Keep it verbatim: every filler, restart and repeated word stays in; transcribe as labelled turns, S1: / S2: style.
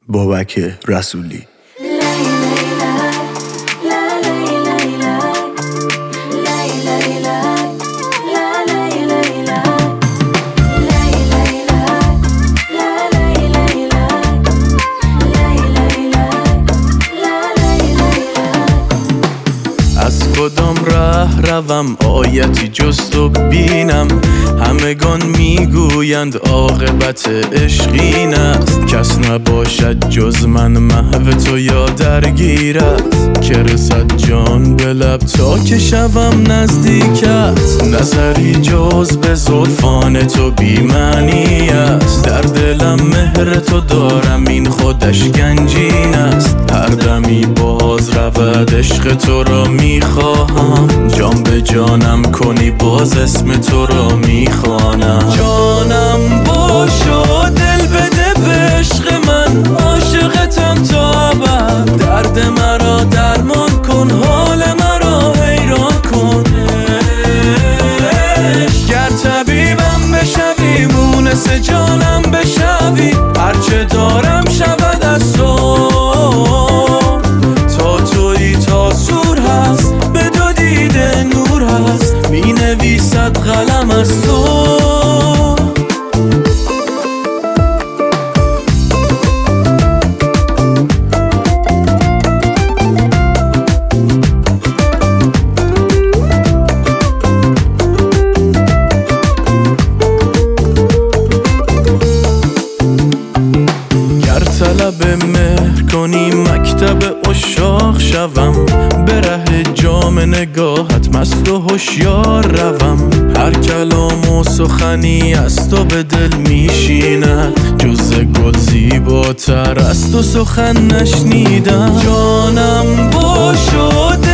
S1: بابک رسولی. از کدام ره روم آیتی جز تو بینم، همگان میگویند عاقبت عشق این است، کس نباشد جز من محو تو یا درگیرت، که رسد جان به لب تا که شوم نزدیکت، نظری جز به زلفان تو بی معنی است، در دلم مهر تو دارم این خودش گنجین است، هر دمی باز رود عشق تو را میخواهم، جان به جانم کنی باز اسم تو را میخوانم، جانم باش و دل بده به عشق من، عاشقتم تا ابد، درد مرا درمان کن، حال مرا حیران کن، گر طبیبم بشوی مونس جانم بشوی، هرچه دارم شود از تو، تا تویی تا سور هست به دو دیده نور هست، می نویسد قلم از تو. طلب مهر کنی مکتب عشاق شوم، به ره جام نگاهت مست و هوشیار روم، هر کلام و سخنی از تو به دل میشیند، جز گل زیباتر از تو سخن نشنیدم، جانم باش و